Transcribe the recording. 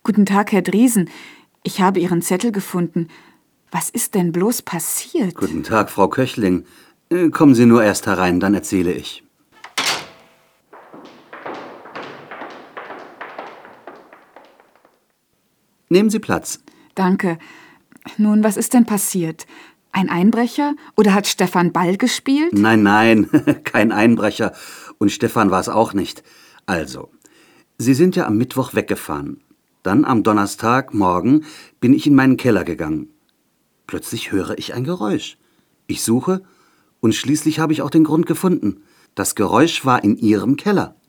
Guten Tag, Herr Driesen. Ich habe Ihren Zettel gefunden. Was ist denn bloß passiert? Guten Tag, Frau Köchling. Kommen Sie nur erst herein, dann erzähle ich. Nehmen Sie Platz. Danke. Nun, was ist denn passiert? Ein Einbrecher? Oder hat Stefan Ball gespielt? Nein, kein Einbrecher. Und Stefan war es auch nicht. Also, Sie sind ja am Mittwoch weggefahren. Dann am Donnerstagmorgen bin ich in meinen Keller gegangen. Plötzlich höre ich ein Geräusch. Ich suche und schließlich habe ich auch den Grund gefunden. Das Geräusch war in Ihrem Keller.